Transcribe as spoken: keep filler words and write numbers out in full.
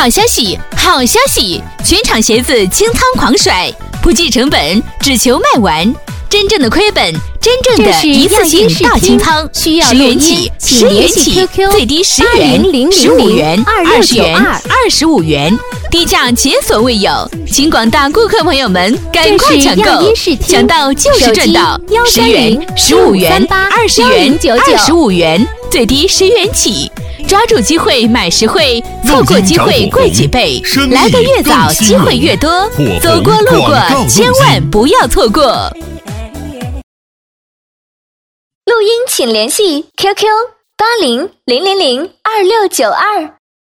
好消息，好消息！全场鞋子清仓狂甩，不计成本，只求卖完。真正的亏本，真正的一次性大清仓， 需要十元起，十元起，最低十元，十五元，二十元，二十五元，低价前所未有，请广大顾客朋友们赶快抢购，抢到就是赚到，十元、十五元、二十元、二十五元，最低十元起。抓住机会买实惠，错过机会贵几倍。来得越早，机会越多。走过路过，千万不要错过。 录音请联系 Q Q 八零零零零二六九二。